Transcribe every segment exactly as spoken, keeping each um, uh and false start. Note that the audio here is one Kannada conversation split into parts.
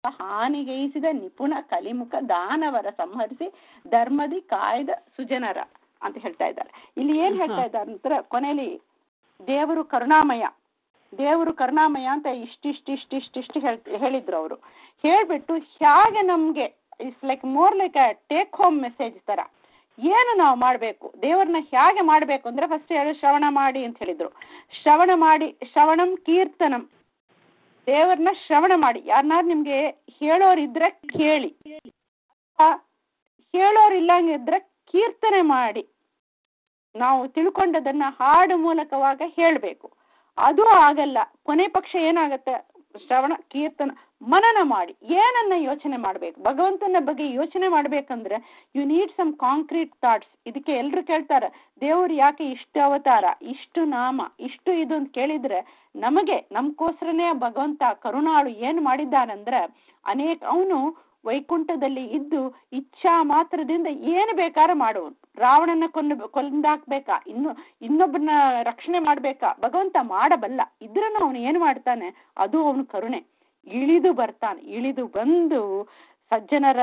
ಹಾನಿಗೈಸಿದ ನಿಪುಣ ಕಲಿಮುಖ ದಾನವರ ಸಂಹರಿಸಿ ಧರ್ಮದಿ ಕಾಯ್ದ ಸುಜನರ ಅಂತ ಹೇಳ್ತಾ ಇದ್ದಾರೆ. ಇಲ್ಲಿ ಏನ್ ಹೇಳ್ತಾ ಇದ್ದಾರೆ ನಂತರ ಕೊನೆಯಲ್ಲಿ ದೇವರು ಕರುಣಾಮಯ, ದೇವರು ಕರುಣಾಮಯ ಅಂತ ಇಷ್ಟಿಷ್ಟಿಷ್ಟಿಷ್ಟಿಷ್ಟು ಹೇಳ್ ಹೇಳಿದ್ರು ಅವರು. ಹೇಳ್ಬಿಟ್ಟು ಹೇಗೆ ನಮ್ಗೆ it's like more like a take home message ತರ ಏನು ನಾವು ಮಾಡ್ಬೇಕು, ದೇವ್ರನ್ನ ಹೇಗೆ ಮಾಡ್ಬೇಕು ಅಂದ್ರೆ ಫಸ್ಟ್ ಹೇಳಿ ಶ್ರವಣ ಮಾಡಿ ಅಂತ ಹೇಳಿದ್ರು. ಶ್ರವಣ ಮಾಡಿ, ಶ್ರವಣಂ ಕೀರ್ತನಂ, ದೇವ್ರನ್ನ ಶ್ರವಣ ಮಾಡಿ. ಯಾರನ್ನಾರು ನಿಮ್ಗೆ ಹೇಳೋರಿದ್ರೆ ಕೇಳಿ, ಹೇಳೋರಿಲ್ಲಂಗಿದ್ರೆ ಕೀರ್ತನೆ ಮಾಡಿ, ನಾವು ತಿಳ್ಕೊಂಡದನ್ನ ಹಾಡು ಮೂಲಕವಾಗ ಹೇಳ್ಬೇಕು. ಅದು ಆಗಲ್ಲ, ಕೊನೆ ಪಕ್ಷ ಏನಾಗತ್ತೆ, ಶ್ರವಣ ಕೀರ್ತನ ಮನನ ಮಾಡಿ ಏನನ್ನ ಯೋಚನೆ ಮಾಡ್ಬೇಕು, ಭಗವಂತನ ಬಗ್ಗೆ ಯೋಚನೆ ಮಾಡ್ಬೇಕಂದ್ರೆ you need some concrete thoughts. ಇದಕ್ಕೆ ಎಲ್ರು ಕೇಳ್ತಾರ ದೇವ್ರು ಯಾಕೆ ಇಷ್ಟು ಅವತಾರ, ಇಷ್ಟು ನಾಮ, ಇಷ್ಟು ಇದು ಅಂತ ಕೇಳಿದ್ರೆ ನಮಗೆ ನಮ್ಗೋಸ್ಕರನೇ ಭಗವಂತ ಕರುಣಾಳು ಏನ್ ಮಾಡಿದ್ದಾನಂದ್ರೆ ಅನೇಕ ಅವನು ವೈಕುಂಠದಲ್ಲಿ ಇದ್ದು ಇಚ್ಛಾ ಮಾತ್ರದಿಂದ ಏನು ಬೇಕಾರ ಮಾಡುವನು. ರಾವಣನ ಕೊಂದು ಕೊಂದಾಕ್ಬೇಕಾ, ಇನ್ನು ಇನ್ನೊಬ್ಬನ ರಕ್ಷಣೆ ಮಾಡ್ಬೇಕಾ, ಭಗವಂತ ಮಾಡಬಲ್ಲ. ಇದ್ರನ್ನು ಅವನು ಏನು ಮಾಡ್ತಾನೆ, ಅದು ಅವನು ಕರುಣೆ. ಇಳಿದು ಬರ್ತಾನೆ, ಇಳಿದು ಬಂದು ಸಜ್ಜನರ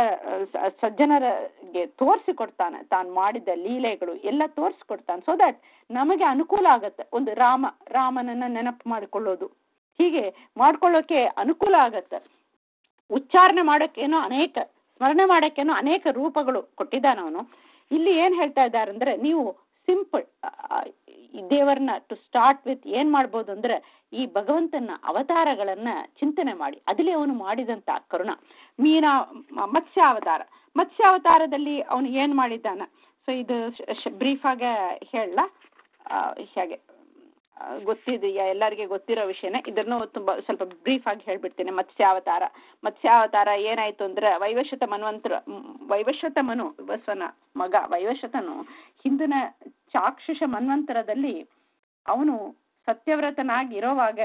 ಸಜ್ಜನರಿಗೆ ತೋರಿಸಿಕೊಡ್ತಾನೆ, ತಾನು ಮಾಡಿದ ಲೀಲೆಗಳು ಎಲ್ಲ ತೋರಿಸ್ಕೊಡ್ತಾನೆ. ಸೊ ದಟ್ ನಮಗೆ ಅನುಕೂಲ ಆಗತ್ತೆ. ಒಂದು ರಾಮ ರಾಮನನ್ನ ನೆನಪು ಮಾಡಿಕೊಳ್ಳೋದು, ಹೀಗೆ ಮಾಡ್ಕೊಳ್ಳೋಕೆ ಅನುಕೂಲ ಆಗತ್ತೆ. ಉಚ್ಚಾರಣೆ ಮಾಡೋಕ್ಕೇನೋ ಅನೇಕ, ಸ್ಮರಣೆ ಮಾಡೋಕ್ಕೇನೋ ಅನೇಕ ರೂಪಗಳು ಕೊಟ್ಟಿದ್ದಾನ ಅವನು. ಇಲ್ಲಿ ಏನ್ ಹೇಳ್ತಾ ಇದ್ದಾರೆ ಅಂದ್ರೆ ನೀವು ಸಿಂಪಲ್ ದೇವರನ್ನ ಟು ಸ್ಟಾರ್ಟ್ ವಿತ್ ಏನ್ ಮಾಡ್ಬೋದು ಅಂದ್ರೆ ಈ ಭಗವಂತನ ಅವತಾರಗಳನ್ನ ಚಿಂತನೆ ಮಾಡಿ, ಅದಲ್ಲಿ ಅವನು ಮಾಡಿದಂತ ಕರುಣ. ಮೀನಾ ಮತ್ಸ್ಯಾವತಾರ, ಮತ್ಸ್ಯಾವತಾರದಲ್ಲಿ ಅವನು ಏನ್ ಮಾಡಿದ್ದಾನ, ಸೊ ಇದು ಬ್ರೀಫ್ ಆಗ ಹೇಳಲ್ಲ, ಹೇಗೆ ಗೊತ್ತಿದೆಯಾ ಎಲ್ಲರಿಗೆ ಗೊತ್ತಿರೋ ವಿಷಯನೇ, ಇದನ್ನು ತುಂಬಾ ಸ್ವಲ್ಪ ಬ್ರೀಫ್ ಆಗಿ ಹೇಳ್ಬಿಡ್ತೀನಿ. ಮತ್ಸ್ಯಾವತಾರ ಮತ್ಸ್ಯಾವತಾರ ಏನಾಯ್ತು ಅಂದ್ರೆ ವೈವಸ್ವತ ಮನ್ವಂತರ ವೈವಸ್ವತ ಮನು ಬಸವನ ಮಗ ವೈವಸ್ವತನು ಹಿಂದಿನ ಚಾಕ್ಷುಷ ಮನ್ವಂತರದಲ್ಲಿ ಅವನು ಸತ್ಯವ್ರತನಾಗಿ ಇರೋವಾಗ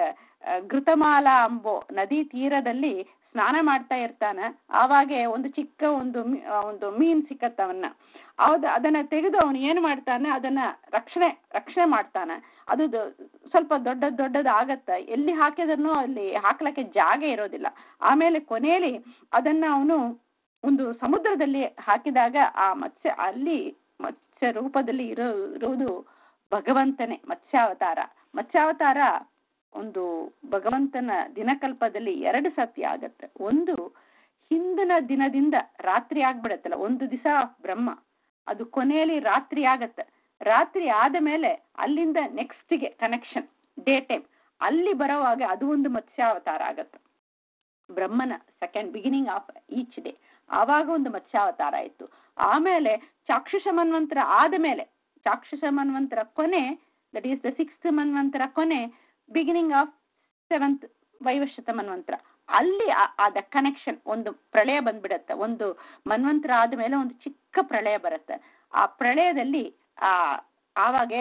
ಘೃತಮಾಲ ಅಂಬೋ ನದಿ ತೀರದಲ್ಲಿ ಸ್ನಾನ ಮಾಡ್ತಾ ಇರ್ತಾನ. ಆವಾಗೆ ಒಂದು ಚಿಕ್ಕ ಒಂದು ಒಂದು ಮೀನ್ ಸಿಕ್ಕತ್ತವನ್ನ, ಹೌದು ಅದನ್ನ ತೆಗೆದು ಅವನು ಏನು ಮಾಡ್ತಾನೆ, ಅದನ್ನ ರಕ್ಷಣೆ ರಕ್ಷಣೆ ಮಾಡ್ತಾನೆ. ಅದು ಸ್ವಲ್ಪ ದೊಡ್ಡ ದೊಡ್ಡದು ಆಗತ್ತ, ಎಲ್ಲಿ ಹಾಕಿದನು ಅಲ್ಲಿ ಹಾಕ್ಲಕ್ಕೆ ಜಾಗ ಇರೋದಿಲ್ಲ. ಆಮೇಲೆ ಕೊನೆಯಲ್ಲಿ ಅದನ್ನ ಅವನು ಒಂದು ಸಮುದ್ರದಲ್ಲಿ ಹಾಕಿದಾಗ ಆ ಮತ್ಸ್ಯ ಅಲ್ಲಿ ಮತ್ಸ್ಯ ರೂಪದಲ್ಲಿ ಇರೋ ಇರೋದು ಭಗವಂತನೇ ಮತ್ಸ್ಯಾವತಾರ. ಮತ್ಸ್ಯಾವತಾರ ಒಂದು ಭಗವಂತನ ದಿನಕಲ್ಪದಲ್ಲಿ ಎರಡು ಸತ್ಯ ಆಗತ್ತೆ. ಒಂದು ಹಿಂದಿನ ದಿನದಿಂದ ರಾತ್ರಿ ಆಗ್ಬಿಡತ್ತಲ್ಲ, ಒಂದು ದಿವಸ ಬ್ರಹ್ಮ, ಅದು ಕೊನೆಯಲ್ಲಿ ರಾತ್ರಿ ಆಗತ್ತೆ. ರಾತ್ರಿ ಆದ ಮೇಲೆ ಅಲ್ಲಿಂದ ನೆಕ್ಸ್ಟ್ಗೆ ಕನೆಕ್ಷನ್ ಡೇ ಟೈಮ್, ಅಲ್ಲಿ ಬರೋವಾಗ ಅದು ಒಂದು ಮತ್ಸ್ಯಾವತಾರ ಆಗತ್ತೆ. ಬ್ರಹ್ಮನ second beginning of each day, ಆವಾಗ ಒಂದು ಮತ್ಸ್ಯಾವತಾರ ಆಯ್ತು. ಆಮೇಲೆ ಚಾಕ್ಷುಷ ಮನ್ವಂತರ ಆದ ಮೇಲೆ ಚಾಕ್ಷುಷ ಮನ್ವಂತರ ಕೊನೆ, ದಟ್ ಈಸ್ ದ ಸಿಕ್ಸ್ತ್ ಮನ್ವಂತರ ಕೊನೆ, ಬಿಗಿನಿಂಗ್ ಆಫ್ ಸೆವೆಂತ್ ವೈವಸ್ವತ ಮನ್ವಂತರ, ಅಲ್ಲಿ ಆದ ಕನೆಕ್ಷನ್ ಒಂದು ಪ್ರಳಯ ಬಂದ್ಬಿಡತ್ತೆ. ಒಂದು ಮನ್ವಂತರ ಆದ್ಮೇಲೆ ಒಂದು ಚಿಕ್ಕ ಪ್ರಳಯ ಬರುತ್ತೆ. ಆ ಪ್ರಳಯದಲ್ಲಿ ಆ ಆವಾಗೆ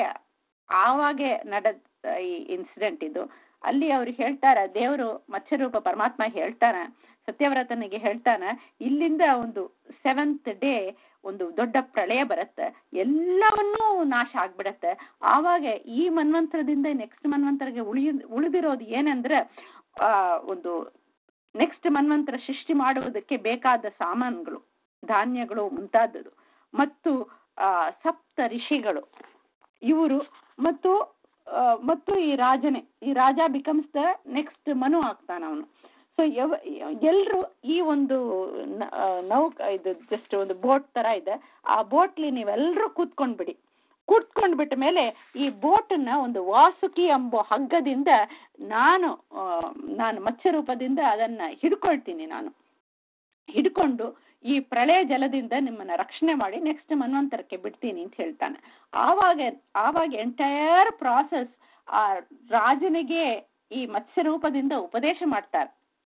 ಆವಾಗೆ ನಡೆದ ಈ ಇನ್ಸಿಡೆಂಟ್ ಇದು. ಅಲ್ಲಿ ಅವ್ರು ಹೇಳ್ತಾರ, ದೇವರು ಮತ್ಸ್ಯರೂಪ ಪರಮಾತ್ಮ ಹೇಳ್ತಾನ, ಸತ್ಯವ್ರತನಿಗೆ ಹೇಳ್ತಾನ, ಇಲ್ಲಿಂದ ಒಂದು ಸೆವೆಂತ್ ಡೇ ಒಂದು ದೊಡ್ಡ ಪ್ರಳಯ ಬರುತ್ತೆ, ಎಲ್ಲವನ್ನೂ ನಾಶ ಆಗ್ಬಿಡತ್ತೆ. ಆವಾಗ ಈ ಮನ್ವಂತರದಿಂದ ನೆಕ್ಸ್ಟ್ ಮನ್ವಂತರಗೆ ಉಳಿ ಉಳಿದಿರೋದು ಏನಂದ್ರೆ ಆ ಒಂದು ನೆಕ್ಸ್ಟ್ ಮನ್ವಂತರ ಸೃಷ್ಟಿ ಮಾಡುವುದಕ್ಕೆ ಬೇಕಾದ ಸಾಮಾನುಗಳು, ಧಾನ್ಯಗಳು ಮುಂತಾದದ್ದು, ಮತ್ತು ಆ ಸಪ್ತ ಋಷಿಗಳು ಇವರು, ಮತ್ತು ಮತ್ತು ಈ ರಾಜನೇ, ಈ ರಾಜ ಬಿಕಮ್ಸ್ ದ ನೆಕ್ಸ್ಟ್ ಮನು ಆಗ್ತಾನ ಅವನು. ಸೊ ಎವ್ ಎಲ್ರು ಈ ಒಂದು ನೌಕ ಇದು ಜಸ್ಟ್ ಒಂದು ಬೋಟ್ ತರ ಇದೆ, ಆ ಬೋಟ್ಲಿ ನೀವೆಲ್ಲರೂ ಕೂತ್ಕೊಂಡ್ಬಿಡಿ. ಕೂತ್ಕೊಂಡ್ಬಿಟ್ಟ ಮೇಲೆ ಈ ಬೋಟನ್ನ ಒಂದು ವಾಸುಕಿ ಎಂಬ ಹಗ್ಗದಿಂದ ನಾನು ನಾನು ಮತ್ಸ್ಯ ರೂಪದಿಂದ ಅದನ್ನ ಹಿಡ್ಕೊಳ್ತೀನಿ. ನಾನು ಹಿಡ್ಕೊಂಡು ಈ ಪ್ರಳಯ ಜಲದಿಂದ ನಿಮ್ಮನ್ನ ರಕ್ಷಣೆ ಮಾಡಿ ನೆಕ್ಸ್ಟ್ ಮನ್ವಂತರಕ್ಕೆ ಬಿಡ್ತೀನಿ ಅಂತ ಹೇಳ್ತಾನೆ. ಆವಾಗ ಆವಾಗ ಎಂಟೈರ್ ಪ್ರಾಸೆಸ್ ಆ ರಾಜನಿಗೆ ಈ ಮತ್ಸ್ಯ ರೂಪದಿಂದ ಉಪದೇಶ ಮಾಡ್ತಾರೆ.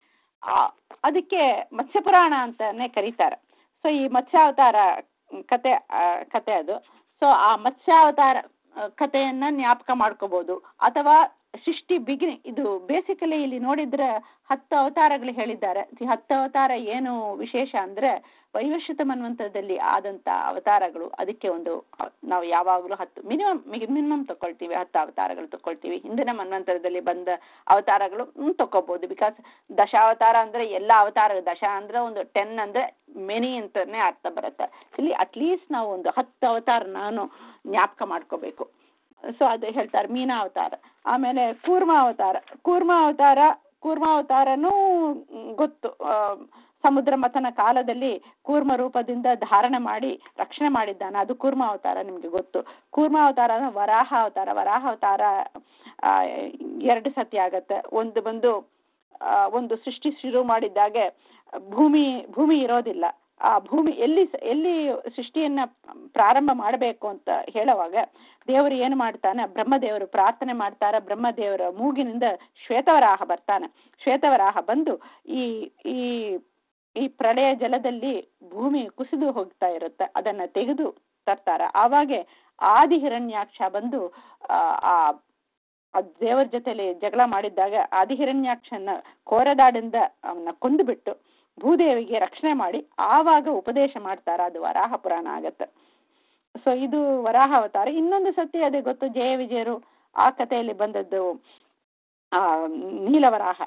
ಅದಕ್ಕೆ ಮತ್ಸ್ಯ ಪುರಾಣ ಅಂತಾನೆ ಕರೀತಾರೆ. ಸೊ ಈ ಮತ್ಸ್ಯಾವತಾರ ಕತೆ ಕತೆ ಅದು. ಸೊ ಆ ಮತ್ಸ್ಯಾವತಾರ ಕಥೆಯನ್ನ ಜ್ಞಾಪಕ ಮಾಡ್ಕೋಬಹುದು, ಅಥವಾ ಸೃಷ್ಟಿ ಬಿಗಿನಿ ಇದು ಬೇಸಿಕಲಿ ಇಲ್ಲಿ ನೋಡಿದ್ರೆ ಹತ್ತು ಅವತಾರಗಳು ಹೇಳಿದ್ದಾರೆ. ಈ ಹತ್ತು ಅವತಾರ ಏನು ವಿಶೇಷ ಅಂದ್ರೆ ವೈವಸ್ವತ ಮನ್ವಂತರದಲ್ಲಿ ಆದಂತ ಅವತಾರಗಳು. ಅದಕ್ಕೆ ಒಂದು ನಾವು ಯಾವಾಗಲೂ ಹತ್ತು ಮಿನಿಮಮ್ ಮಿನಿಮಮ್ ತಗೊಳ್ತೀವಿ, ಹತ್ತು ಅವತಾರಗಳು ತಗೊಳ್ತೀವಿ. ಹಿಂದಿನ ಮನ್ವಂತರದಲ್ಲಿ ಬಂದ ಅವತಾರಗಳು ಹ್ಮ್ ತಗೋಬಹುದು. ಬಿಕಾಸ್ ದಶಾವತಾರ ಅಂದ್ರೆ ಎಲ್ಲ ಅವತಾರ, ದಶ ಅಂದ್ರೆ ಒಂದು ಟೆನ್ ಅಂದ್ರೆ ಮೆನಿ ಅಂತಾನೆ ಅರ್ಥ ಬರುತ್ತೆ. ಇಲ್ಲಿ ಅಟ್ಲೀಸ್ಟ್ ನಾವು ಒಂದು ಹತ್ತು ಅವತಾರ ನಾನು ಜ್ಞಾಪಕ ಮಾಡ್ಕೋಬೇಕು. ಸೊ ಅದು ಹೇಳ್ತಾರೆ ಮೀನಾ ಅವತಾರ. ಆಮೇಲೆ ಕೂರ್ಮ ಅವತಾರ. ಕೂರ್ಮ ಅವತಾರ ಕೂರ್ಮಾವತಾರನೂ ಗೊತ್ತು. ಸಮುದ್ರ ಮಥನ ಕಾಲದಲ್ಲಿ ಕೂರ್ಮ ರೂಪದಿಂದ ಧಾರಣೆ ಮಾಡಿ ರಕ್ಷಣೆ ಮಾಡಿದ್ದಾನೆ, ಅದು ಕೂರ್ಮ ಅವತಾರ ನಿಮ್ಗೆ ಗೊತ್ತು. ಕೂರ್ಮ ಅವತಾರ ವರಾಹ ಅವತಾರ. ವರಾಹ ಅವತಾರ ಆ ಎರಡು ಸತಿ ಆಗತ್ತೆ. ಒಂದು ಬಂದು ಆ ಒಂದು ಸೃಷ್ಟಿ ಶುರು ಮಾಡಿದ್ದಾಗೆ ಭೂಮಿ ಭೂಮಿ ಇರೋದಿಲ್ಲ. ಆ ಭೂಮಿ ಎಲ್ಲಿ ಎಲ್ಲಿ ಸೃಷ್ಟಿಯನ್ನ ಪ್ರಾರಂಭ ಮಾಡಬೇಕು ಅಂತ ಹೇಳುವಾಗ ದೇವರು ಏನು ಮಾಡ್ತಾನೆ, ಬ್ರಹ್ಮದೇವರು ಪ್ರಾರ್ಥನೆ ಮಾಡ್ತಾರ. ಬ್ರಹ್ಮದೇವರ ಮೂಗಿನಿಂದ ಶ್ವೇತವರಾಹ ಬರ್ತಾನೆ. ಶ್ವೇತವರಾಹ ಬಂದು ಈ ಈ ಈ ಪ್ರಳಯ ಜಲದಲ್ಲಿ ಭೂಮಿ ಕುಸಿದು ಹೋಗ್ತಾ ಇರುತ್ತೆ, ಅದನ್ನ ತೆಗೆದು ತರ್ತಾರ. ಆವಾಗೆ ಆದಿ ಹಿರಣ್ಯಾಕ್ಷ ಬಂದು ಆ ಆ ದೇವರ ಜೊತೆಲಿ ಜಗಳ ಮಾಡಿದ್ದಾಗ ಆದಿಹಿರಣ್ಯಾಕ್ಷನ ಕೋರದಾಡಿಂದ ಅವನ್ನ ಕೊಂದು ಬಿಟ್ಟು ಭೂದೇವಿಗೆ ರಕ್ಷಣೆ ಮಾಡಿ ಆವಾಗ ಉಪದೇಶ ಮಾಡ್ತಾರ. ಅದು ವರಾಹ ಪುರಾಣ ಆಗತ್ತೆ. ಸೊ ಇದು ವರಾಹ ಅವತಾರ. ಇನ್ನೊಂದು ಸತಿ ಅದೇ ಗೊತ್ತು, ಜಯ ವಿಜಯರು ಆ ಕಥೆಯಲ್ಲಿ ಬಂದದ್ದು ಆ ನೀಲವರಾಹ,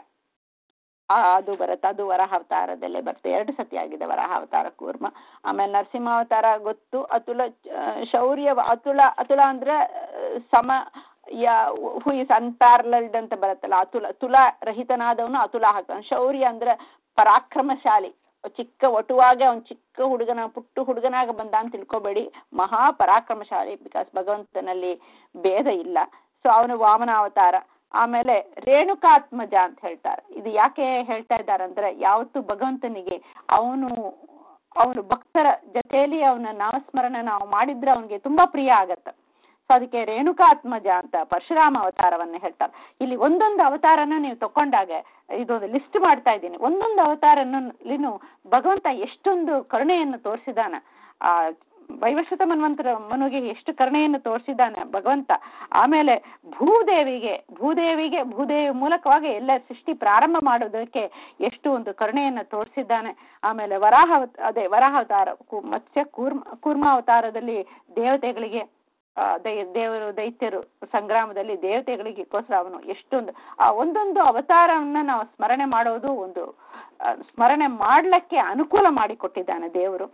ಅದು ಬರುತ್ತೆ. ಅದು ವರಾಹ ಅವತಾರದಲ್ಲೇ ಬರುತ್ತೆ. ಎರಡು ಸತಿ ಆಗಿದೆ ವರಾಹ ಅವತಾರ ಕೂರ್ಮ. ಆಮೇಲೆ ನರಸಿಂಹಾವತಾರ ಗೊತ್ತು. ಅತುಲ ಶೌರ್ಯ ಅತುಲ ಅತುಲ ಅಂದ್ರೆ ಸಮ ಯಾ ಹೂ ಇಸ್ ಅನ್ಪ್ಯಾರಲಲ್ಡ್ ಅಂತ ಬರುತ್ತಲ್ಲ, ಅತುಲ ತುಲಾ ರಹಿತನಾದವನು ಅತುಲ ಹಾಕ್ತಾನೆ. ಶೌರ್ಯ ಅಂದ್ರೆ ಪರಾಕ್ರಮಶಾಲಿ. ಚಿಕ್ಕ ಒಟುವಾಗ ಅವ್ನು ಚಿಕ್ಕ ಹುಡುಗನ ಪುಟ್ಟು ಹುಡುಗನಾಗ ಬಂದ ಅಂತ ತಿಳ್ಕೊಬೇಡಿ, ಮಹಾ ಪರಾಕ್ರಮಶಾಲಿ. ಬಿಕಾಸ್ ಭಗವಂತನಲ್ಲಿ ಭೇದ ಇಲ್ಲ. ಸೊ ಅವನು ವಾಮನ ಅವತಾರ. ಆಮೇಲೆ ರೇಣುಕಾತ್ಮಜ ಅಂತ ಹೇಳ್ತಾರೆ. ಇದು ಯಾಕೆ ಹೇಳ್ತಾ ಇದ್ದಾರೆ ಅಂದ್ರೆ ಯಾವತ್ತು ಭಗವಂತನಿಗೆ ಅವನು ಅವನು ಭಕ್ತರ ಜೊತೆಯಲ್ಲಿ ಅವನ ನಾಮಸ್ಮರಣ ನಾವು ಮಾಡಿದ್ರೆ ಅವನಿಗೆ ತುಂಬಾ ಪ್ರಿಯ ಆಗತ್ತೆ. ಸೊ ಅದಕ್ಕೆ ರೇಣುಕಾತ್ಮಜ ಅಂತ ಪರಶುರಾಮ ಅವತಾರವನ್ನ ಹೇಳ್ತಾರೆ. ಇಲ್ಲಿ ಒಂದೊಂದು ಅವತಾರನ ನೀವು ತಕೊಂಡಾಗ ಇದೊಂದು ಲಿಸ್ಟ್ ಮಾಡ್ತಾ ಇದ್ದೀನಿ. ಒಂದೊಂದು ಅವತಾರನಲ್ಲಿನೂ ಭಗವಂತ ಎಷ್ಟೊಂದು ಕರುಣೆಯನ್ನು ತೋರಿಸಿದಾನ. ಆ ವೈವಸ್ವತ ಮನ್ವಂತರ ಮನುಗೆ ಎಷ್ಟು ಕರುಣೆಯನ್ನು ತೋರಿಸಿದ್ದಾನೆ ಭಗವಂತ. ಆಮೇಲೆ ಭೂದೇವಿಗೆ ಭೂದೇವಿಗೆ ಭೂದೇವಿ ಮೂಲಕವಾಗಿ ಎಲ್ಲ ಸೃಷ್ಟಿ ಪ್ರಾರಂಭ ಮಾಡೋದಕ್ಕೆ ಎಷ್ಟು ಒಂದು ಕರುಣೆಯನ್ನು ತೋರಿಸಿದ್ದಾನೆ. ಆಮೇಲೆ ವರಾಹ ಅದೇ ವರಾಹಾವತಾರ ಮತ್ಸ್ಯ ಕೂರ್ಮ ಕೂರ್ಮಾವತಾರದಲ್ಲಿ ದೇವತೆಗಳಿಗೆ ಆ ದೈ ದೇವರು ದೈತ್ಯರು ಸಂಗ್ರಾಮದಲ್ಲಿ ದೇವತೆಗಳಿಗೋಸ್ಕರ ಅವನು ಎಷ್ಟೊಂದು ಆ ಒಂದೊಂದು ಅವತಾರವನ್ನ ನಾವು ಸ್ಮರಣೆ ಮಾಡೋದು ಒಂದು ಸ್ಮರಣೆ ಮಾಡ್ಲಿಕ್ಕೆ ಅನುಕೂಲ ಮಾಡಿಕೊಟ್ಟಿದ್ದಾನೆ ದೇವರು.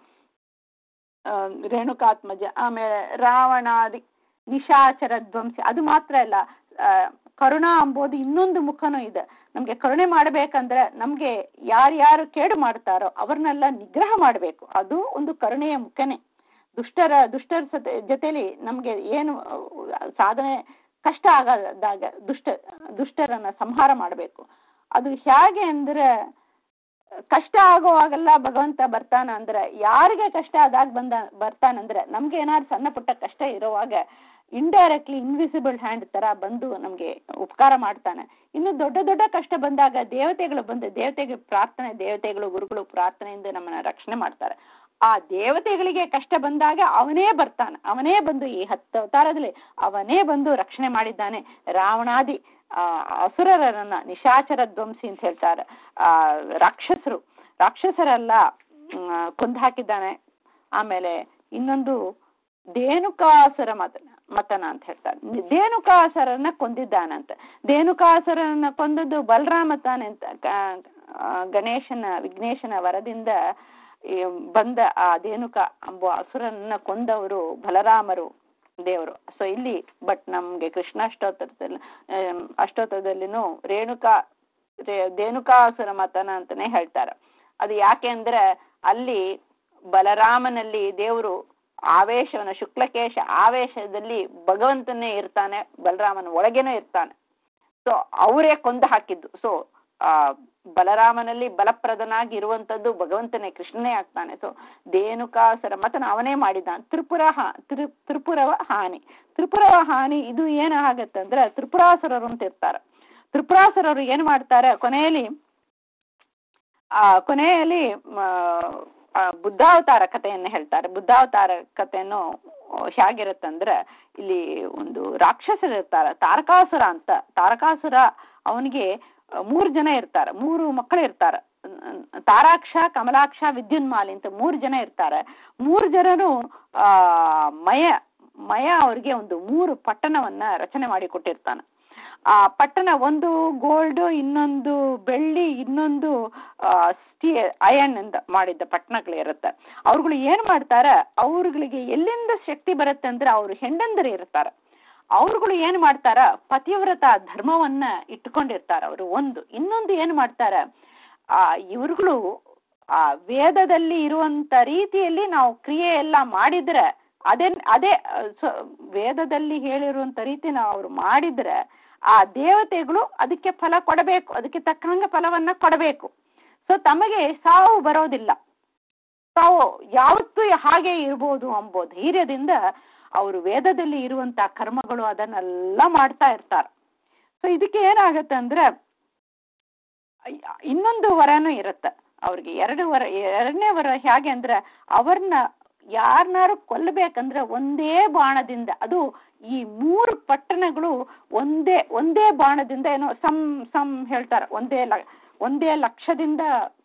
ರೇಣುಕಾತ್ಮಜ. ಆಮೇಲೆ ರಾವಣಾದಿ ನಿಶಾಚರ ಧ್ವಂಸಿ. ಅದು ಮಾತ್ರ ಅಲ್ಲ, ಕರುಣಾ ಅಂಬೋದು ಇನ್ನೊಂದು ಮುಖನೂ ಇದೆ. ನಮ್ಗೆ ಕರುಣೆ ಮಾಡ್ಬೇಕಂದ್ರೆ ನಮ್ಗೆ ಯಾರ್ಯಾರು ಕೇಡು ಮಾಡ್ತಾರೋ ಅವ್ರನ್ನೆಲ್ಲ ನಿಗ್ರಹ ಮಾಡ್ಬೇಕು. ಅದು ಒಂದು ಕರುಣೆಯ ಮುಖನೇ. ದುಷ್ಟರ ದುಷ್ಟರ ಜೊತೆಲಿ ನಮ್ಗೆ ಏನು ಸಾಧನೆ ಕಷ್ಟ ಆಗದಾಗ ದುಷ್ಟ ದುಷ್ಟರನ್ನ ಸಂಹಾರ ಮಾಡ್ಬೇಕು. ಅದು ಹೇಗೆ ಅಂದ್ರೆ ಕಷ್ಟ ಆಗುವಾಗೆಲ್ಲ ಭಗವಂತ ಬರ್ತಾನ ಅಂದ್ರೆ ಯಾರಿಗೆ ಕಷ್ಟ ಆದಾಗ ಬಂದ ಬರ್ತಾನಂದ್ರೆ ನಮ್ಗೆ ಏನಾದ್ರು ಸಣ್ಣ ಪುಟ್ಟ ಕಷ್ಟ ಇರುವಾಗ ಇಂಡೈರೆಕ್ಟ್ಲಿ ಇನ್ವಿಸಿಬಲ್ ಹ್ಯಾಂಡ್ ತರ ಬಂದು ನಮ್ಗೆ ಉಪಕಾರ ಮಾಡ್ತಾನೆ. ಇನ್ನು ದೊಡ್ಡ ದೊಡ್ಡ ಕಷ್ಟ ಬಂದಾಗ ದೇವತೆಗಳು ಬಂದು ದೇವತೆಗೆ ಪ್ರಾರ್ಥನೆ ದೇವತೆಗಳು ಗುರುಗಳು ಪ್ರಾರ್ಥನೆಯಿಂದ ನಮ್ಮನ್ನ ರಕ್ಷಣೆ ಮಾಡ್ತಾರೆ. ಆ ದೇವತೆಗಳಿಗೆ ಕಷ್ಟ ಬಂದಾಗ ಅವನೇ ಬರ್ತಾನೆ. ಅವನೇ ಬಂದು ಈ ಹತ್ತು ಅವತಾರದಲ್ಲಿ ಅವನೇ ಬಂದು ರಕ್ಷಣೆ ಮಾಡಿದ್ದಾನೆ. ರಾವಣಾದಿ ಆ ಅಸುರರನ್ನ ನಿಶಾಚರ ಧ್ವಂಸಿ ಅಂತ ಹೇಳ್ತಾರೆ. ಆ ರಾಕ್ಷಸರು ರಾಕ್ಷಸರೆಲ್ಲ ಕೊಂದು ಹಾಕಿದ್ದಾನೆ. ಆಮೇಲೆ ಇನ್ನೊಂದು ಧೇನುಕಾಸುರ ಮತನ ಮತನ ಅಂತ ಹೇಳ್ತಾರೆ. ಧೇನುಕಾಸುರನ್ನ ಕೊಂದಿದ್ದಾನಂತ. ಧೇನುಕಾಸುರನ್ನ ಕೊಂದದ್ದು ಬಲರಾಮ ತಾನೆ ಅಂತ ಗಣೇಶನ ವಿಘ್ನೇಶನ ವರದಿಂದ ಬಂದ ಆ ಧೇನುಕ ಎಂಬ ಅಸುರನ್ನ ಕೊಂದವರು ಬಲರಾಮರು ದೇವರು. ಸೊ ಇಲ್ಲಿ ಬಟ್ ನಮ್ಗೆ ಕೃಷ್ಣಾಷ್ಟೋತ್ತರದಲ್ಲಿ ಅಷ್ಟೋತ್ತರದಲ್ಲಿನೂ ರೇಣುಕಾ ಧೇನುಕಾಸುರ ಮತನ ಅಂತಾನೆ ಹೇಳ್ತಾರೆ. ಅದು ಯಾಕೆ ಅಂದ್ರೆ ಅಲ್ಲಿ ಬಲರಾಮನಲ್ಲಿ ದೇವರು ಆವೇಶವನ್ನ ಶುಕ್ಲಕೇಶ ಆವೇಶದಲ್ಲಿ ಭಗವಂತನೇ ಇರ್ತಾನೆ, ಬಲರಾಮನ ಒಳಗೇನೂ ಇರ್ತಾನೆ. ಸೊ ಅವರೇ ಕೊಂದು ಹಾಕಿದ್ದು. ಸೊ ಆ ಬಲರಾಮನಲ್ಲಿ ಬಲಪ್ರದನಾಗಿ ಇರುವಂತದ್ದು ಭಗವಂತನೇ, ಕೃಷ್ಣನೇ ಆಗ್ತಾನೆ. ಸೊ ಧೇನುಕಾಸುರ ಮತನ ಅವನೇ ಮಾಡಿದ್ದಾನೆ. ತ್ರಿಪುರ ತ್ರಿ ತ್ರಿಪುರವ ಹಾನಿ ತ್ರಿಪುರವ ಹಾನಿ ಇದು ಏನ ಆಗತ್ತಂದ್ರೆ ತ್ರಿಪುರಾಸುರರು ಅಂತ ಇರ್ತಾರೆ. ತ್ರಿಪುರಾಸುರರು ಏನ್ ಮಾಡ್ತಾರೆ, ಕೊನೆಯಲ್ಲಿ ಆ ಕೊನೆಯಲ್ಲಿ ಆ ಬುದ್ಧಾವತಾರ ಕಥೆಯನ್ನು ಹೇಳ್ತಾರೆ. ಬುದ್ಧಾವತಾರ ಕಥೆಯನ್ನು ಹೇಗಿರತ್ತಂದ್ರೆ ಇಲ್ಲಿ ಒಂದು ರಾಕ್ಷಸರು ಇರ್ತಾರೆ, ತಾರಕಾಸುರ ಅಂತ. ತಾರಕಾಸುರ ಅವನಿಗೆ ಮೂರು ಜನ ಇರ್ತಾರೆ, ಮೂರು ಮಕ್ಕಳು ಇರ್ತಾರೆ. ತಾರಾಕ್ಷ, ಕಮಲಾಕ್ಷ, ವಿದ್ಯುನ್ಮಾಲಿ ಅಂತ ಮೂರು ಜನ ಇರ್ತಾರೆ. ಮೂರು ಜನರು ಆ ಮಯ ಮಯ ಅವ್ರಿಗೆ ಒಂದು ಮೂರು ಪಟ್ಟಣವನ್ನ ರಚನೆ ಮಾಡಿ ಕೊಟ್ಟಿರ್ತಾನೆ. ಆ ಪಟ್ಟಣ ಒಂದು ಗೋಲ್ಡ್, ಇನ್ನೊಂದು ಬೆಳ್ಳಿ, ಇನ್ನೊಂದು ಆ ಸ್ಟೀ ಅಯನ್ ಇಂದ ಮಾಡಿದ್ದ ಪಟ್ಟಣಗಳು ಇರುತ್ತೆ. ಅವ್ರುಗಳು ಏನ್ ಮಾಡ್ತಾರ, ಅವ್ರುಗಳಿಗೆ ಎಲ್ಲಿಂದ ಶಕ್ತಿ ಬರುತ್ತೆ ಅಂದ್ರೆ ಅವ್ರು ಹೆಂಡಂದರು ಇರ್ತಾರ. ಅವ್ರುಗಳು ಏನ್ ಮಾಡ್ತಾರ, ಪತಿವ್ರತ ಧರ್ಮವನ್ನ ಇಟ್ಕೊಂಡಿರ್ತಾರ ಅವರು. ಒಂದು ಇನ್ನೊಂದು ಏನ್ ಮಾಡ್ತಾರ, ಆ ಇವ್ರುಗಳು ಆ ವೇದದಲ್ಲಿ ಇರುವಂತ ರೀತಿಯಲ್ಲಿ ನಾವು ಕ್ರಿಯೆ ಎಲ್ಲ ಮಾಡಿದ್ರೆ ಅದೇ ಅದೇ ವೇದದಲ್ಲಿ ಹೇಳಿರುವಂತ ರೀತಿ ನಾವು ಅವ್ರು ಮಾಡಿದ್ರೆ ಆ ದೇವತೆಗಳು ಅದಕ್ಕೆ ಫಲ ಕೊಡಬೇಕು, ಅದಕ್ಕೆ ತಕ್ಕಂಗ ಫಲವನ್ನ ಕೊಡಬೇಕು. ಸೊ ತಮಗೆ ಸಾವು ಬರೋದಿಲ್ಲ. ಸಾವು ಯಾವತ್ತೂ ಹಾಗೆ ಇರ್ಬೋದು ಎಂಬೋ ಧೈರ್ಯದಿಂದ ಅವರು ವೇದದಲ್ಲಿ ಇರುವಂತ ಕರ್ಮಗಳು ಅದನ್ನೆಲ್ಲ ಮಾಡ್ತಾ ಇರ್ತಾರೆ. ಸೊ ಇದಕ್ಕೆ ಏನಾಗತ್ತೆ ಅಂದ್ರೆ ಇನ್ನೊಂದು ವರನೂ ಇರುತ್ತೆ ಅವ್ರಿಗೆ. ಎರಡು ವರ ಎರಡನೇ ವರ ಹೇಗೆ ಅಂದ್ರೆ ಅವ್ರನ್ನ ಯಾರನ್ನಾರು ಕೊಲ್ಲಬೇಕಂದ್ರೆ ಒಂದೇ ಬಾಣದಿಂದ, ಅದು ಈ ಮೂರು ಪಟ್ಟಣಗಳು ಒಂದೇ ಒಂದೇ ಬಾಣದಿಂದ, ಏನೋ ಸಮ್ ಸಮ್ ಹೇಳ್ತಾರೆ, ಒಂದೇ ಲ ಒಂದೇ ಲಕ್ಷದಿಂದ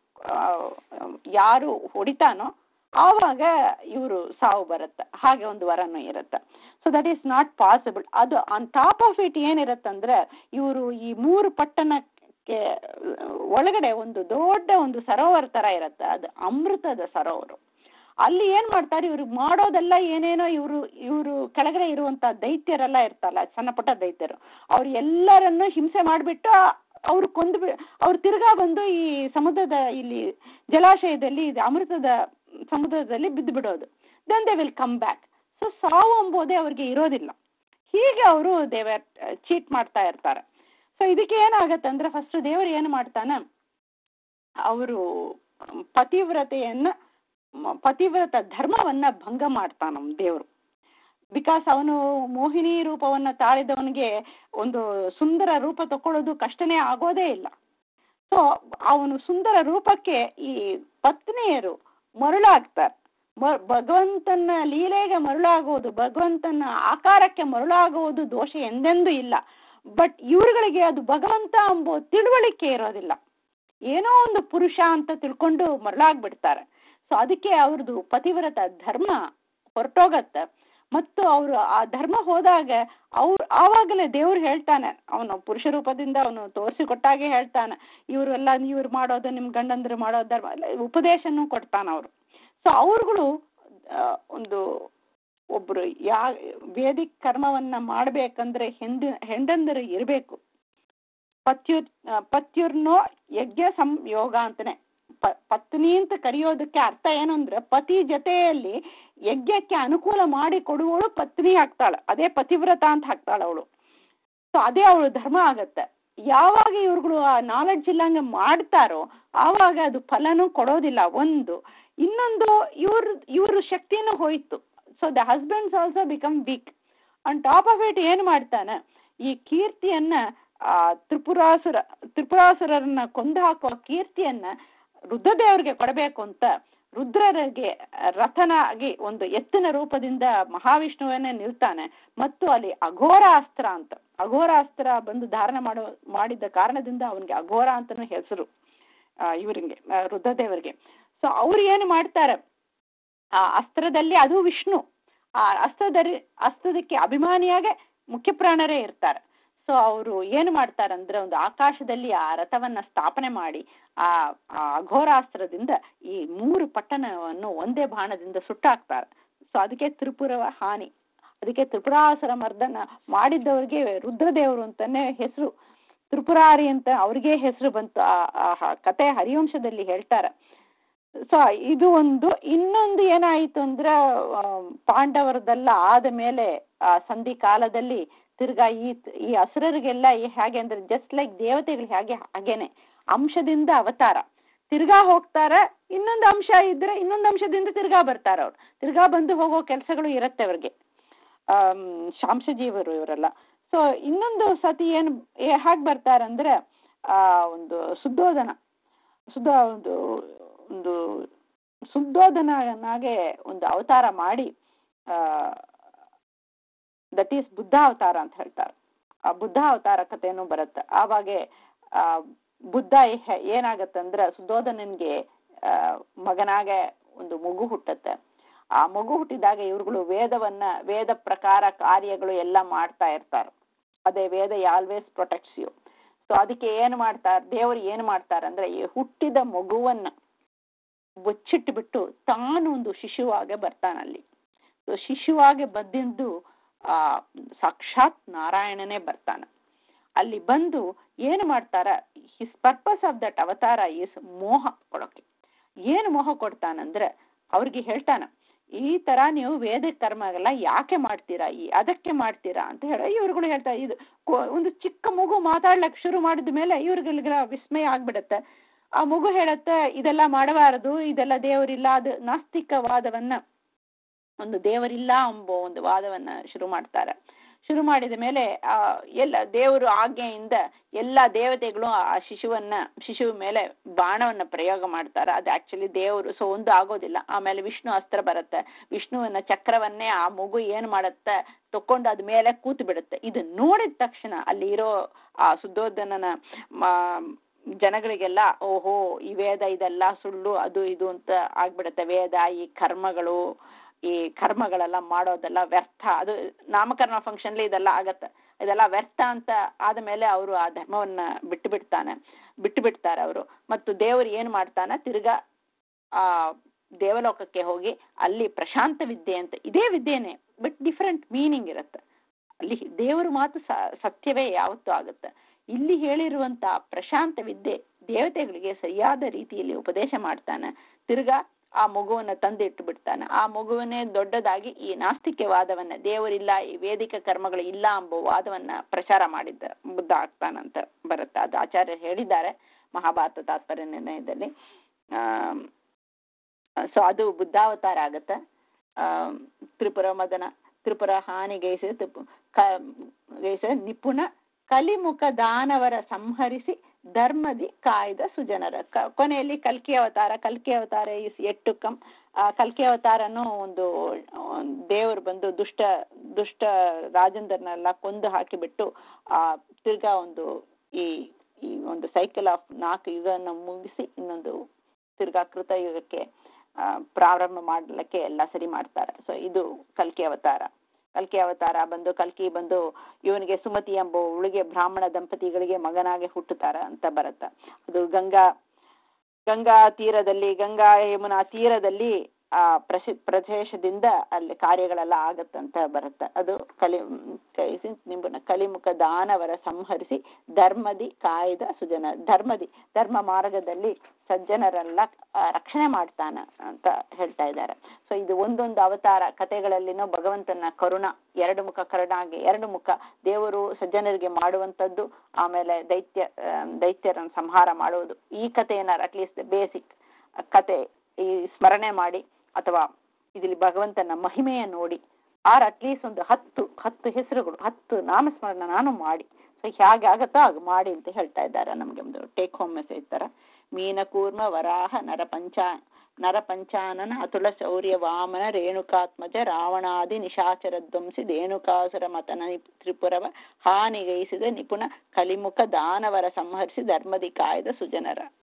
ಯಾರು ಹೊಡಿತಾನೋ ಆವಾಗ ಇವರು ಸಾವು ಬರುತ್ತೆ. ಹಾಗೆ ಒಂದು ವರನೂ ಇರುತ್ತೆ. So that is not possible. ಅದು ಆನ್ ಟಾಪ್ ಆಫ್ ಇಟ್ ಏನಿರತ್ತಂದ್ರೆ ಇವರು ಈ ಮೂರು ಪಟ್ಟಣಕ್ಕೆ ಒಳಗಡೆ ಒಂದು ದೊಡ್ಡ ಒಂದು ಸರೋವರ ತರ ಇರುತ್ತೆ, ಅದು ಅಮೃತದ ಸರೋವರ. ಅಲ್ಲಿ ಏನ್ ಮಾಡ್ತಾರೆ, ಇವ್ರು ಮಾಡೋದೆಲ್ಲ ಏನೇನೋ ಇವರು ಇವರು ಕೆಳಗಡೆ ಇರುವಂತ ದೈತ್ಯರೆಲ್ಲ ಇರ್ತಲ್ಲ, ಸಣ್ಣ ಪುಟ್ಟ ದೈತ್ಯರು, ಅವ್ರು ಎಲ್ಲರನ್ನು ಹಿಂಸೆ ಮಾಡಿಬಿಟ್ಟು ಅವ್ರು ಕೊಂದು ಅವ್ರು ತಿರ್ಗಾ ಬಂದು ಈ ಸಮುದ್ರದ ಇಲ್ಲಿ ಜಲಾಶಯದಲ್ಲಿ ಅಮೃತದ ಸಮುದ್ರದಲ್ಲಿ ಬಿದ್ದು ಬಿಡೋದು. Then they will come back. So ಸಾವು ಎಂಬುದೇ ಅವ್ರಿಗೆ ಇರೋದಿಲ್ಲ. ಹೀಗೆ ಅವರು ದೇವರ್ ಚೀಟ್ ಮಾಡ್ತಾ ಇರ್ತಾರೆ. ಸೊ ಇದಕ್ಕೆ ಏನಾಗತ್ತೆ ಅಂದ್ರೆ ಫಸ್ಟ್ ದೇವರು ಏನು ಮಾಡ್ತಾನೆ, ಅವರು ಪತಿವ್ರತೆಯನ್ನ ಪತಿವ್ರತ ಧರ್ಮವನ್ನ ಭಂಗ ಮಾಡ್ತಾನ ದೇವರು. ಬಿಕಾಸ್ ಅವನು ಮೋಹಿನಿ ರೂಪವನ್ನ ತಾಳಿದವನಿಗೆ ಒಂದು ಸುಂದರ ರೂಪ ತಕೊಳ್ಳೋದು ಕಷ್ಟನೇ ಆಗೋದೇ ಇಲ್ಲ. ಸೊ ಅವನು ಸುಂದರ ರೂಪಕ್ಕೆ ಈ ಪತ್ನಿಯರು ಮರುಳಾಗ್ತಾರೆ. ಭಗವಂತನ ಲೀಲೆಗೆ ಮರುಳಾಗುವುದು, ಭಗವಂತನ ಆಕಾರಕ್ಕೆ ಮರುಳಾಗುವುದು ದೋಷ ಎಂದೆಂದೂ ಇಲ್ಲ. ಬಟ್ ಇವ್ರುಗಳಿಗೆ ಅದು ಭಗವಂತ ಎಂಬ ತಿಳುವಳಿಕೆ ಇರೋದಿಲ್ಲ. ಏನೋ ಒಂದು ಪುರುಷ ಅಂತ ತಿಳ್ಕೊಂಡು ಮರಳಾಗ್ಬಿಡ್ತಾರೆ. ಸೊ ಅದಕ್ಕೆ ಅವ್ರದ್ದು ಪತಿವ್ರತ ಧರ್ಮ ಹೊರಟೋಗತ್ತೆ. ಮತ್ತು ಅವರು ಆ ಧರ್ಮ ಹೋದಾಗ ಅವ್ರು ಆವಾಗಲೇ ದೇವ್ರು ಹೇಳ್ತಾನೆ, ಅವನು ಪುರುಷ ರೂಪದಿಂದ ಅವನು ತೋರಿಸಿಕೊಟ್ಟಾಗೆ ಹೇಳ್ತಾನೆ, ಇವರೆಲ್ಲ ಇವ್ರು ಮಾಡೋದು ನಿಮ್ ಗಂಡಂದ್ರು ಮಾಡೋದು ಧರ್ಮ ಉಪದೇಶನೂ ಕೊಡ್ತಾನ ಅವರು. ಸೊ ಅವ್ರುಗಳು ಒಂದು ಒಬ್ರು ಯಾ ವೇದಿಕ್ ಕರ್ಮವನ್ನ ಮಾಡ್ಬೇಕಂದ್ರೆ ಹೆಂಡ ಹೆಂಡಂದರು ಇರಬೇಕು. ಪತ್ಯುರ್ ಪತ್ಯುರ್ನೋ ಯಜ್ಞ ಸಂಯೋಗ ಅಂತಾನೆ. ಪ ಪತ್ನಿ ಅಂತ ಕರೆಯೋದಕ್ಕೆ ಅರ್ಥ ಏನು ಅಂದ್ರೆ ಪತಿ ಜೊತೆಯಲ್ಲಿ ಯಜ್ಞಕ್ಕೆ ಅನುಕೂಲ ಮಾಡಿ ಕೊಡುವವಳು ಪತ್ನಿ ಆಗ್ತಾಳೆ, ಅದೇ ಪತಿವ್ರತ ಅಂತ ಹಾಕ್ತಾಳ ಅವಳು. ಸೊ ಅದೇ ಅವಳು ಧರ್ಮ ಆಗತ್ತೆ. ಯಾವಾಗ ಇವ್ರುಗಳು ಆ ನಾಲೆಡ್ಜ್ ಇಲ್ಲಂಗೆ ಮಾಡ್ತಾರೋ ಆವಾಗ ಅದು ಫಲನೂ ಕೊಡೋದಿಲ್ಲ. ಒಂದು ಇನ್ನೊಂದು ಇವ್ರ ಇವ್ರ ಶಕ್ತಿನೂ ಹೋಯ್ತು. So the husbands also become weak. On top of it ಏನ್ ಮಾಡ್ತಾನೆ, ಈ ಕೀರ್ತಿಯನ್ನ ಆ ತ್ರಿಪುರಾಸುರ ತ್ರಿಪುರಾಸುರರನ್ನ ಕೊಂದು ಹಾಕುವ ಕೀರ್ತಿಯನ್ನ ರುದ್ರದೇವರಿಗೆ ಕೊಡಬೇಕು ಅಂತ ರುದ್ರರಿಗೆ ರಥನಾಗಿ ಒಂದು ಎತ್ತಿನ ರೂಪದಿಂದ ಮಹಾವಿಷ್ಣುವನ್ನೇ ನಿಲ್ತಾನೆ. ಮತ್ತು ಅಲ್ಲಿ ಅಘೋರ ಅಸ್ತ್ರ ಅಂತ ಅಘೋರ ಅಸ್ತ್ರ ಬಂದು ಧಾರಣ ಮಾಡೋ ಮಾಡಿದ್ದ ಕಾರಣದಿಂದ ಅವನಿಗೆ ಅಘೋರ ಅಂತನೂ ಹೆಸರು ಆ ಇವರಿಗೆ ರುದ್ರದೇವರಿಗೆ. ಸೊ ಅವ್ರು ಏನು ಮಾಡ್ತಾರೆ, ಆ ಅಸ್ತ್ರದಲ್ಲಿ ಅದು ವಿಷ್ಣು, ಆ ಅಸ್ತ್ರದಲ್ಲಿ ಅಸ್ತ್ರದಕ್ಕೆ ಅಭಿಮಾನಿಯಾಗೆ ಮುಖ್ಯ ಪ್ರಾಣರೇ ಇರ್ತಾರೆ. ಸೊ ಅವರು ಏನು ಮಾಡ್ತಾರಂದ್ರೆ ಒಂದು ಆಕಾಶದಲ್ಲಿ ಆ ರಥವನ್ನ ಸ್ಥಾಪನೆ ಮಾಡಿ ಆ ಅಘೋರಾಸ್ತ್ರದಿಂದ ಈ ಮೂರು ಪಟ್ಟಣವನ್ನು ಒಂದೇ ಬಾಣದಿಂದ ಸುಟ್ಟಾಕ್ತಾರೆ. ಸೊ ಅದಕ್ಕೆ ತ್ರಿಪುರ ಹಾನಿ, ಅದಕ್ಕೆ ತ್ರಿಪುರಾಸುರ ಮರ್ದನ ಮಾಡಿದ್ದವ್ರಿಗೆ ರುದ್ರದೇವರು ಅಂತಾನೆ ಹೆಸರು, ತ್ರಿಪುರಾರಿ ಅಂತ ಅವ್ರಿಗೆ ಹೆಸರು ಬಂತು. ಆ ಕತೆ ಹರಿವಂಶದಲ್ಲಿ ಹೇಳ್ತಾರೆ. ಸೊ ಇದು ಒಂದು. ಇನ್ನೊಂದು ಏನಾಯಿತು ಅಂದ್ರೆ ಪಾಂಡವರದೆಲ್ಲ ಆದ ಮೇಲೆ ಆ ಸಂಧಿ ಕಾಲದಲ್ಲಿ ತಿರ್ಗಾ ಈ ಈ ಅಸುರರಿಗೆಲ್ಲ ಹೇಗೆ ಅಂದ್ರೆ ಜಸ್ಟ್ ಲೈಕ್ ದೇವತೆಗಳು ಹೇಗೆ ಹಾಗೇನೆ ಅಂಶದಿಂದ ಅವತಾರ ತಿರ್ಗಾ ಹೋಗ್ತಾರ. ಇನ್ನೊಂದು ಅಂಶ ಇದ್ರೆ ಇನ್ನೊಂದು ಅಂಶದಿಂದ ತಿರ್ಗಾ ಬರ್ತಾರ. ಅವ್ರು ತಿರ್ಗಾ ಬಂದು ಹೋಗೋ ಕೆಲಸಗಳು ಇರುತ್ತೆ ಅವ್ರಿಗೆ. ಆಮ್ ಶಾಂಶಜೀವರು ಇವರೆಲ್ಲ. ಸೊ ಇನ್ನೊಂದು ಸತಿ ಏನ್ ಹೇಗೆ ಬರ್ತಾರಂದ್ರೆ ಆ ಒಂದು ಸುದ್ದೋಧನ ಸುದ್ದ ಒಂದು ಒಂದು ಸುದ್ದೋಧನಾಗೆ ಒಂದು ಅವತಾರ ಮಾಡಿ ಆ ದಟ್ ಈಸ್ ಬುದ್ಧ ಅವತಾರ ಅಂತ ಹೇಳ್ತಾರೆ. ಆ ಬುದ್ಧ ಅವತಾರ ಕಥೆನೂ ಬರುತ್ತೆ. ಆವಾಗೆ ಆ ಬುದ್ಧ ಏನಾಗತ್ತಂದ್ರೆ ಸುಧೋಧನನ್ಗೆ ಆ ಮಗನಾಗೆ ಒಂದು ಮಗು ಹುಟ್ಟತ್ತೆ. ಆ ಮಗು ಹುಟ್ಟಿದಾಗ ಇವ್ರುಗಳು ವೇದವನ್ನ ವೇದ ಪ್ರಕಾರ ಕಾರ್ಯಗಳು ಎಲ್ಲ ಮಾಡ್ತಾ ಇರ್ತಾರೆ. ಅದೇ Veda always protects you. So ಅದಕ್ಕೆ ಏನ್ ಮಾಡ್ತಾರೆ, ದೇವರು ಏನ್ ಮಾಡ್ತಾರೆ ಅಂದ್ರೆ ಈ ಹುಟ್ಟಿದ ಮಗುವನ್ನ ಬಚ್ಚಿಟ್ಟು ಬಿಟ್ಟು ತಾನು ಒಂದು ಶಿಶುವಾಗೆ ಬರ್ತಾನಲ್ಲಿ. ಸೊ ಶಿಶುವಾಗೆ ಬಂದಿದ್ದು ಆ ಸಾಕ್ಷಾತ್ ನಾರಾಯಣನೇ ಬರ್ತಾನೆ. ಅಲ್ಲಿ ಬಂದು ಏನು ಮಾಡ್ತಾರ, his purpose of that avatar is ಮೋಹ ಕೊಡೋಕೆ. ಏನು ಮೋಹ ಕೊಡ್ತಾನಂದ್ರೆ ಅವ್ರಿಗೆ ಹೇಳ್ತಾನ, ಈ ತರ ನೀವು ವೇದ ಕರ್ಮಗೆಲ್ಲ ಯಾಕೆ ಮಾಡ್ತೀರಾ, ಈ ಅದಕ್ಕೆ ಮಾಡ್ತೀರಾ ಅಂತ ಹೇಳ. ಇವ್ರುಗಳು ಹೇಳ್ತಾರೆ, ಇದು ಒಂದು ಚಿಕ್ಕ ಮಗು ಮಾತಾಡ್ಲಕ್ ಶುರು ಮಾಡಿದ ಮೇಲೆ ಇವ್ರಿಗೆಲ್ಲ ವಿಸ್ಮಯ ಆಗ್ಬಿಡತ್ತೆ. ಆ ಮಗು ಹೇಳತ್ತೆ ಇದೆಲ್ಲ ಮಾಡಬಾರದು, ಇದೆಲ್ಲ ದೇವರಿಲ್ಲ. ಅದು ನಾಸ್ತಿಕವಾದವನ್ನ, ಒಂದು ದೇವರಿಲ್ಲ ಎಂಬ ಒಂದು ವಾದವನ್ನ ಶುರು ಮಾಡ್ತಾರೆ. ಶುರು ಮಾಡಿದ ಮೇಲೆ ಆ ಎಲ್ಲ ದೇವರು ಆಜ್ಞೆಯಿಂದ ಎಲ್ಲ ದೇವತೆಗಳು ಆ ಶಿಶುವನ್ನ ಶಿಶುವ ಮೇಲೆ ಬಾಣವನ್ನ ಪ್ರಯೋಗ ಮಾಡ್ತಾರೆ. ಅದು ಆಕ್ಚುಲಿ ದೇವರು, ಸೊ ಒಂದು ಆಗೋದಿಲ್ಲ. ಆಮೇಲೆ ವಿಷ್ಣು ಅಸ್ತ್ರ ಬರುತ್ತೆ. ವಿಷ್ಣುವನ್ನ ಚಕ್ರವನ್ನೇ ಆ ಮಗು ಏನ್ ಮಾಡತ್ತೆ ತಕೊಂಡು ಅದ್ ಮೇಲೆ ಕೂತು ಬಿಡುತ್ತೆ. ಇದು ನೋಡಿದ ತಕ್ಷಣ ಅಲ್ಲಿ ಇರೋ ಆ ಸುಧೋಧನನ ಜನಗಳಿಗೆಲ್ಲ ಓಹೋ ಈ ವೇದ ಇದೆಲ್ಲ ಸುಳ್ಳು, ಅದು ಇದು ಅಂತ ಆಗ್ಬಿಡತ್ತೆ. ವೇದ ಈ ಕರ್ಮಗಳು ಈ ಕರ್ಮಗಳೆಲ್ಲ ಮಾಡೋದೆಲ್ಲ ವ್ಯರ್ಥ, ಅದು ನಾಮಕರಣ ಫಂಕ್ಷನ್ಲಿ ಇದೆಲ್ಲ ಆಗತ್ತೆ, ಇದೆಲ್ಲ ವ್ಯರ್ಥ ಅಂತ ಆದ್ಮೇಲೆ ಅವರು ಆ ಧರ್ಮವನ್ನ ಬಿಟ್ಟು ಬಿಡ್ತಾನೆ ಬಿಟ್ಟು ಬಿಡ್ತಾರೆ ಅವರು. ಮತ್ತು ದೇವರು ಏನ್ ಮಾಡ್ತಾನೆ, ತಿರ್ಗಾ ಆ ದೇವಲೋಕಕ್ಕೆ ಹೋಗಿ ಅಲ್ಲಿ ಪ್ರಶಾಂತ ವಿದ್ಯೆ ಅಂತ, ಇದೇ ವಿದ್ಯೆನೆ ಬಟ್ ಡಿಫರೆಂಟ್ ಮೀನಿಂಗ್ ಇರುತ್ತೆ. ಅಲ್ಲಿ ದೇವರು ಮಾತು ಸತ್ಯವೇ ಯಾವತ್ತೂ ಆಗುತ್ತೆ. ಇಲ್ಲಿ ಹೇಳಿರುವಂತ ಪ್ರಶಾಂತ ವಿದ್ಯೆ ದೇವತೆಗಳಿಗೆ ಸರಿಯಾದ ರೀತಿಯಲ್ಲಿ ಉಪದೇಶ ಮಾಡ್ತಾನೆ. ತಿರ್ಗಾ ಆ ಮಗುವನ್ನ ತಂದಿಟ್ಟು ಬಿಡ್ತಾನೆ. ಆ ಮಗುವನ್ನೇ ದೊಡ್ಡದಾಗಿ ಈ ನಾಸ್ತಿಕವಾದವನ್ನ, ದೇವರಿಲ್ಲ, ಈ ವೇದಿಕ ಕರ್ಮಗಳು ಇಲ್ಲ ಎಂಬ ವಾದವನ್ನ ಪ್ರಚಾರ ಮಾಡಿದ್ದ ಬುದ್ಧ ಆಗ್ತಾನಂತ ಬರುತ್ತೆ. ಅದು ಆಚಾರ್ಯ ಹೇಳಿದ್ದಾರೆ ಮಹಾಭಾರತ ತಾತ್ಪರ್ಯ ನಿರ್ಣಯದಲ್ಲಿ. ಆ ಸೊ ಅದು ಬುದ್ಧಾವತಾರ ಆಗತ್ತೆ. ಆ ತ್ರಿಪುರ ಮದನ ತ್ರಿಪುರ ಹಾನಿಗೈಸಿದ ಗೈಸಿದ ನಿಪುಣ ಕಲಿಮುಖ ದಾನವರ ಸಂಹರಿಸಿ ಧರ್ಮದಿ ಕಾಯ್ದ ಸುಜನರ. ಕೊನೆಯಲ್ಲಿ ಕಲ್ಕಿ ಅವತಾರ. ಕಲ್ಕಿ ಅವತಾರ ಇಸ್ ಎಟ್ಟು ಕಮ್. ಆ ಕಲ್ಕಿ ಅವತಾರನು ಒಂದು ದೇವರು ಬಂದು ದುಷ್ಟ ದುಷ್ಟ ರಾಜೇಂದ್ರನೆಲ್ಲ ಕೊಂದು ಹಾಕಿಬಿಟ್ಟು ಆ ತಿರ್ಗಾ ಒಂದು ಈ ಈ ಒಂದು ಸೈಕಲ್ ಆಫ್ ನಾಲ್ಕು ಯುಗನ ಮುಗಿಸಿ ಇನ್ನೊಂದು ತಿರ್ಗಾ ಕೃತ ಯುಗಕ್ಕೆ ಆ ಪ್ರಾರಂಭ ಮಾಡಲಿಕ್ಕೆ ಎಲ್ಲ ಸರಿ ಮಾಡ್ತಾರೆ. ಸೊ ಇದು ಕಲ್ಕಿ ಅವತಾರ. ಕಲ್ಕಿ ಅವತಾರ ಬಂದು ಕಲ್ಕಿ ಬಂದು ಇವನಿಗೆ ಸುಮತಿ ಎಂಬ ಉಳಿಗೆ ಬ್ರಾಹ್ಮಣ ದಂಪತಿಗಳಿಗೆ ಮಗನಾಗೆ ಹುಟ್ಟುತ್ತಾರ ಅಂತ ಬರುತ್ತೆ. ಅದು ಗಂಗಾ ಗಂಗಾ ತೀರದಲ್ಲಿ ಗಂಗಾ ಯಮುನಾ ತೀರದಲ್ಲಿ ಆ ಪ್ರಸಿ ಪ್ರದೇಶದಿಂದ ಅಲ್ಲಿ ಕಾರ್ಯಗಳೆಲ್ಲ ಆಗತ್ತಂತ ಬರುತ್ತೆ. ಅದು ಕಲಿ ನಿಂಬುನ ಕಲಿಮುಖ ದಾನವರ ಸಂಹರಿಸಿ ಧರ್ಮದಿ ಕಾಯ್ದ ಸುಜನ. ಧರ್ಮದಿ ಧರ್ಮ ಮಾರ್ಗದಲ್ಲಿ ಸಜ್ಜನರೆಲ್ಲ ರಕ್ಷಣೆ ಮಾಡ್ತಾನ ಅಂತ ಹೇಳ್ತಾ ಇದ್ದಾರೆ. ಸೊ ಇದು ಒಂದೊಂದು ಅವತಾರ ಕಥೆಗಳಲ್ಲಿನೂ ಭಗವಂತನ ಕರುಣ, ಎರಡು ಮುಖ ಕರುಣಾಗಿ ಎರಡು ಮುಖ, ದೇವರು ಸಜ್ಜನರಿಗೆ ಮಾಡುವಂಥದ್ದು, ಆಮೇಲೆ ದೈತ್ಯ ದೈತ್ಯರನ್ನು ಸಂಹಾರ ಮಾಡುವುದು. ಈ ಕಥೆಯನ್ನ ಅಟ್ಲೀಸ್ಟ್ ಬೇಸಿಕ್ ಕತೆ ಈ ಸ್ಮರಣೆ ಮಾಡಿ ಅಥವಾ ಇದರಲ್ಲಿ ಭಗವಂತನ ಮಹಿಮೆಯ ನೋಡಿ ಆರ್ ಅಟ್ಲೀಸ್ಟ್ ಒಂದು ಹತ್ತು ಹತ್ತು ಹೆಸರುಗಳು ಹತ್ತು ನಾಮಸ್ಮರಣ ನಾನು ಮಾಡಿ, ಸೊ ಹೇಗೆ ಆಗತ್ತೋ ಹಾಗೆ ಮಾಡಿ ಅಂತ ಹೇಳ್ತಾ ಇದ್ದಾರೆ. ನಮ್ಗೆ ಒಂದು ಟೇಕ್ ಹೋಮ್ ಮೆಸೇಜ್ ತರ. ಮೀನಕೂರ್ಮ ವರಾಹ ನರಪಂಚ ನರಪಂಚಾನನ ಅತುಲ ಶೌರ್ಯ ವಾಮನ ರೇಣುಕಾತ್ಮಜ ರಾವಣಾದಿ ನಿಶಾಚರ ಧ್ವಂಸಿ ಧೇನುಕಾಸುರ ಮತನ ತ್ರಿಪುರವ ಹಾನಿಗೈಸಿದ ನಿಪುಣ ಕಲಿಮುಖ ದಾನವರ ಸಂಹರಿಸಿ ಧರ್ಮದಿ ಕಾಯ್ದ ಸುಜನರ.